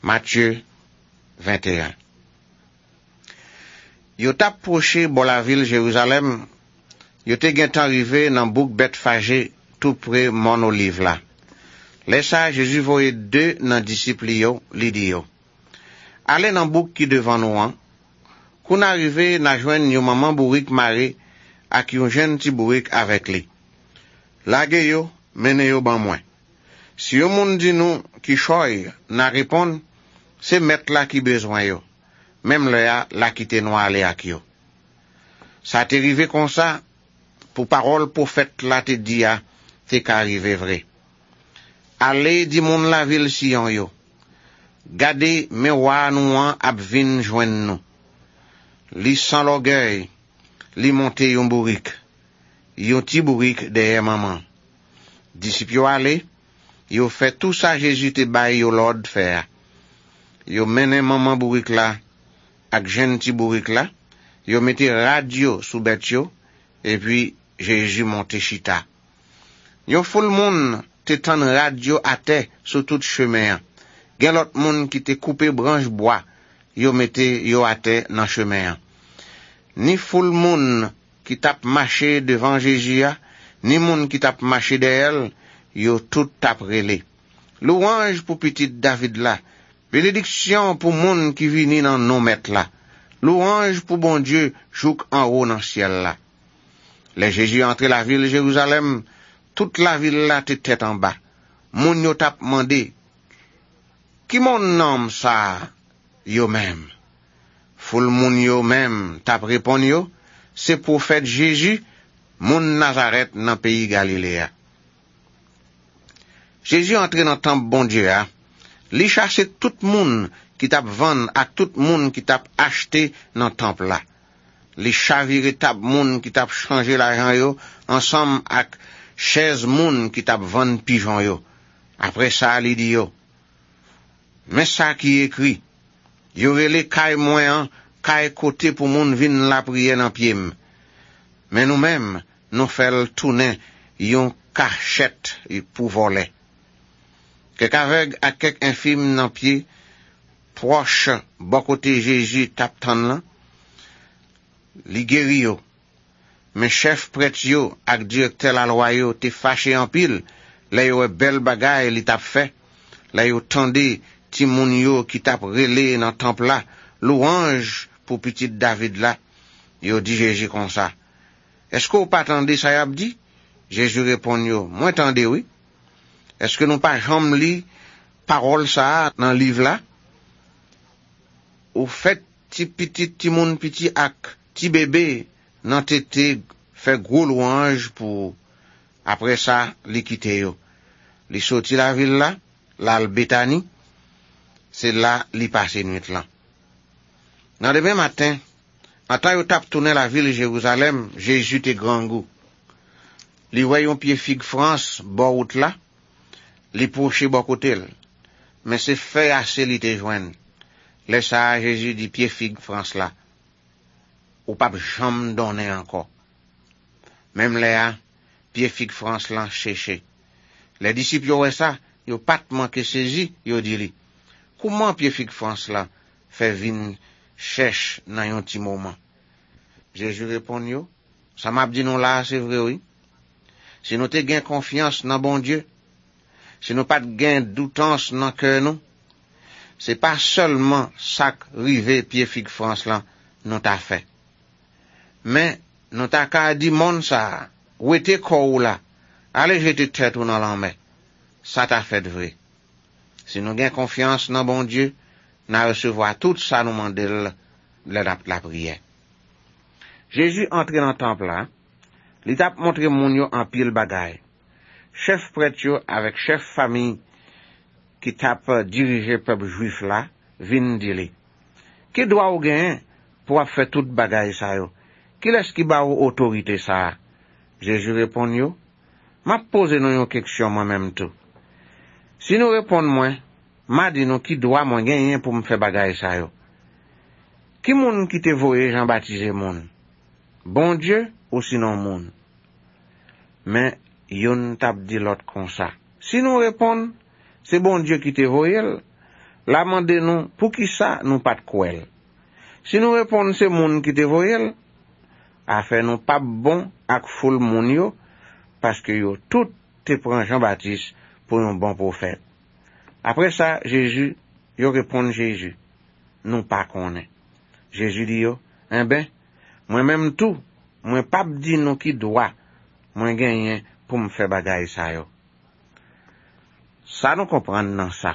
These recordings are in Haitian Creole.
Matthieu 21. Yo tap proche bon la ville Jérusalem, yo te gen tan rive nan bouk Bethphagé tout près Mont Olive là. Laissa Jésus voye deux nan disciples yo, li di yo. Ale nan bouk ki devant nou an, koun arrive na jwen yo maman bourrik Marie ak yon jeune ti bourrik avec li. Lage yo, mene yo ban mwen. Si yo moun di nou ki choy, na répond, c'est met la ki besoin yo. Même le ya la ki te nou ale ak yo. Sa te rive kon sa, pour parole prophète la te di ya, te ka rive vrai. Ale di moun la ville Sion yo. Gade me wa nou an ap vin jwen nou. Li sans l'orgueil, li monte yon bourrik. Yon ti bourrik deye maman. Disip yo ale, yo fait tout ça Jésus te bay yo l'ordre faire. Yo mene maman bourrik la, ak jen ti bourrik la, yo mette radio sous bet yo, et puis Jésus monte chita. Yo foule moun te tan radio ate sous tout chemin. Gen lot moun ki te coupe branche bois, yo mette yo ate nan chemin. Ni foule moun ki tap marché devant Jésus, ni moun ki tap marché de elle, yo tout tap rele. Louange pour petit David la, bénédiction pour moun qui vini nan non met la. Louange pour bon Dieu, jouk en haut dans ciel la. Les Jésus entre la ville Jérusalem, toute la ville la te tête en bas. Moun yo tap mandé, qui mon nom ça, yo même? Foule moun yo même tap répond yo, c'est prophète Jésus, moun Nazareth dans pays Galiléa. Jésus entre dans temple bon Dieu a, li chasse tout moun qui tap vend ak tout moun qui tap acheté dans temple là. Li chavire tap moun qui tap changer l'argent yo ensemble ak chaise moun qui tap vend pigeon yo. Après ça li di yo, mais ça qui écrit, yo rele kay moyen, kay côté pour moun vin la prière dans pied. Mais nous-mêmes, nous fel tourner yon cachette pour voler. Kek aveugle ak kek infime nan pied, proche, bon côté Jésus tap tan lan, li guéri yo. Mais chef prêtre yo ak directeur la loi yo te fâché en pile, la yo bel bagay li tap fait, la yo tande ti moun yo ki tap rele nan temple la, louange pour petit David la, yo di Jésus comme ça. Est-ce que ou pas tande ça y a dit? Jésus répond yo, moi tande oui. Est-ce que nous pas jamais li parole ça dans livre là? Ou fait ti petit ti moun petit ak ti bébé nan tété fait gros louange pour après ça li quitte yo. Li sorti la ville là, la Béthanie, c'est là li passe nuit là. Dans demain matin, quand yo tap tourner la ville Jérusalem, Jésus te grand goût. Li voyon pied figue France bord route là. Li proche bon côté, mais c'est fait assez li te joindre. Laisse ça Jésus dit pied figue France là. Ou pas jamais donner encore. Même là, pied figue France là chercher. Les disciples yo ça, yo pas manqué saisi, yo dit li. Comment pied figue France là fait vin cherche dans un petit moment. Jésus répond yo, ça m'a dit non là, c'est vrai oui. Si nous te gain confiance dans bon Dieu, si nous pas de gain doutance dans cœur nous, c'est pas seulement ça rivé pied figue France là nous t'a fait. Mais nous t'a ka dit monde ça, où était corps là, allez jeter tête ou dans l'enmer. Ça t'a fait de vrai. Si nous gain confiance dans bon Dieu, nous recevoir tout ça nous mandel la prière. Jésus entre dans le temple là, il t'a montré moun yo en pile bagay. Chef prêtre yo avec chef famille qui t'a dirigé peuple juif là, vin dile. Qui doit ou gen pour faire toute bagay ça yo? Qui est-ce qui ba ou autorité ça? Jésus répond yo, m'a posé nous une question moi-même tout. Si nous répondons moi, m'a dit nous qui doit moi gagner pour me faire bagay ça yo. Qui moun qui te voye Jean baptisé moun? Bon Dieu ou sinon moun? Mais yon tap dit l'autre comme ça. Si nous répondons, c'est bon Dieu qui te voye, la mande nous, pour qui ça, nous pas de quoi. Si nous répondons c'est moun qui te voyel, a fait nous pas bon ak foule moun yo, parce que yo tout te prend Jean-Baptiste pour un bon prophète. Après ça, Jésus, yo répond Jésus, nous pas connaît. Jésus dit yo, moi-même tout, moi pas dit nous qui doit, moi gagner pour me faire bagay ça yo. Ça nous comprendre dans ça.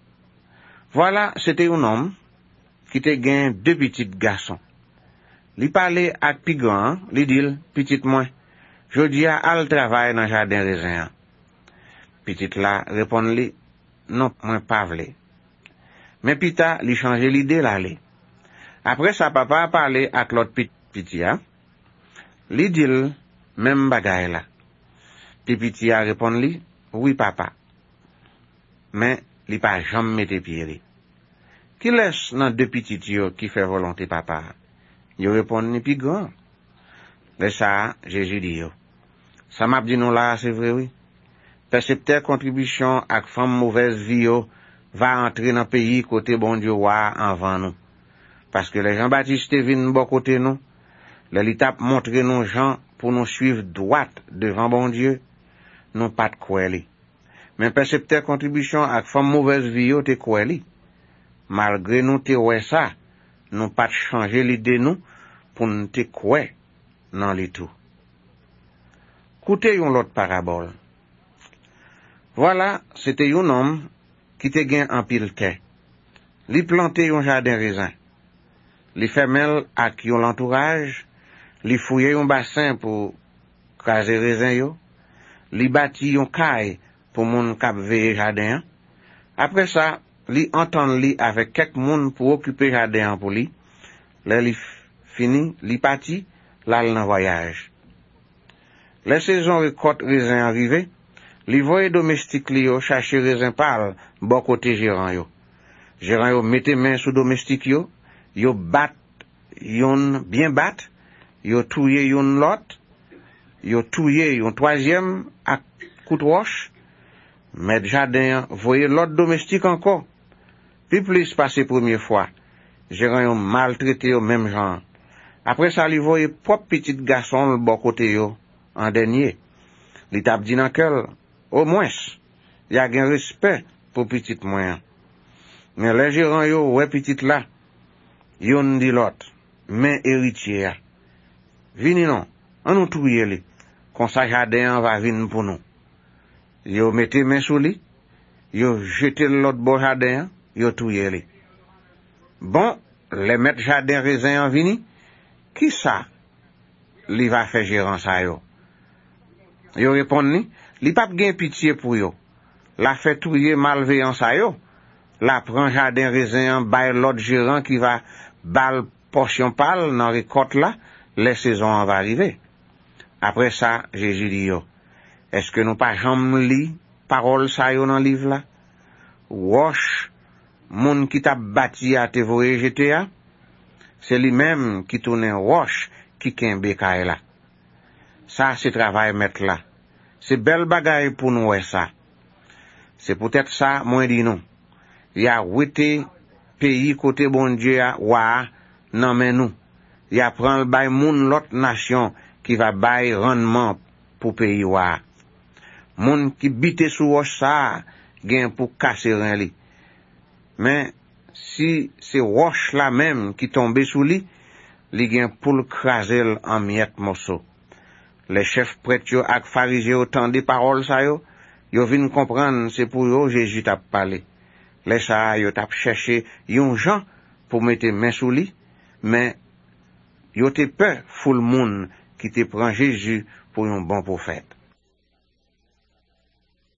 Voilà, c'était un homme qui te gagne 2 petits garçons. Li parlait ak pi grand, li dit, petit moi, jodi a al travail dans jardin raisin. Petit la répond li, non, moi pas vle. Mais pita li change l'idée l'aller. Après sa papa a parlé ak l'autre petit a, li dit même bagay la. Petit a répond li, oui papa. Mais li pas jamais mette pied li. Qui laisse dans 2 petits yo qui fait volonté papa? Yo répond ni pi grand. Laisse ça, Jésus dit yo. Ça m'a dit non là, c'est vrai oui. Percepteur contribution ak femme mauvaise vie yo va entrer dans pays côté bon Dieu wa avant nous. Parce que les Jean-Baptiste viennent bon côté nous. L'étape montre nos gens pour nous suivre droite devant bon Dieu. Non pas de quoi li. Mais percepteur contribution ak femme mauvaise vie yo te quoi li. Malgré nous te ouais ça, nous pas changer l'idée nous pour nous te quoi dans les tout. Écoutez une autre parabole. Voilà, c'était un homme qui te gain en pile terre. Li planté un jardin raisin. Li fermel ak yon l'entourage, li fouillé un bassin pour craser raisin yo, li bâti un caille pour moun kap veye jardin. Après ça, li entend li avec quelques moun pour occuper jardin pour li. Là li fini, li parti, là nan voyage. Les saisons récolte raisin arrivé, li voye domestique li yo chercher raisin pâle bon côté gérant yo. Gérant yo mette main sous domestique yo bat yon bien bat, yo touye yon lot, yo touye yon troisième ak coup de roche. Mais jardin voye l'autre domestique encore. Puis plus passé première fois, gérant yon maltraité yo même genre. Après ça, li voye propre petit garçon le bon côté yo en dernier. Li tap di nan kel, au moins, y a gen respect pour petit moyen. Mais les gérants yo ouais petit là, yon di l'autre, mais héritier. Vini non, an nou touye li, kon sa jardin va vin pour nous. Yo mette main sous li, yo jete l'autre bon jardin, yo touye li. Bon, les maîtres jardin raisin en vini, qui ça li va faire gérant ça yo? Yo répond li pap gen pitié pour yo. La fait touye malveillant ça yo. La prend jardin raisin bay l'autre gérant qui va bal portion pâle dans récolte là, les saisons va arriver. Après ça, Jésus dit yo, est-ce que nous pas jamais li parole ça yo dans livre là? Roche, moun qui t'a bâti à te voyer jeter a, c'est lui-même qui tourne roche qui kembe kay là. Ça c'est travail mettre là. C'est belle bagaille pour nous ça. C'est peut-être ça moi dit non. Y a wete pays côté bon Dieu wa nan men nous. Y a prend bay moun l'autre nation qui va bay rendement pour pays wa. Moun qui bite sous roche ça gen pour casser ren li. Mais si c'est roche là même qui tombe sous li, li gen pour le craser en miettes morceaux. Les chefs prêtres yo ak pharisiens autant des paroles ça yo vinn comprendre c'est pour yo Jésus t'a parlé. Les ça yo t'a cherché yon gens pour mettre main sous li, mais yo te peur foule moun qui te prend Jésus pour un bon prophète.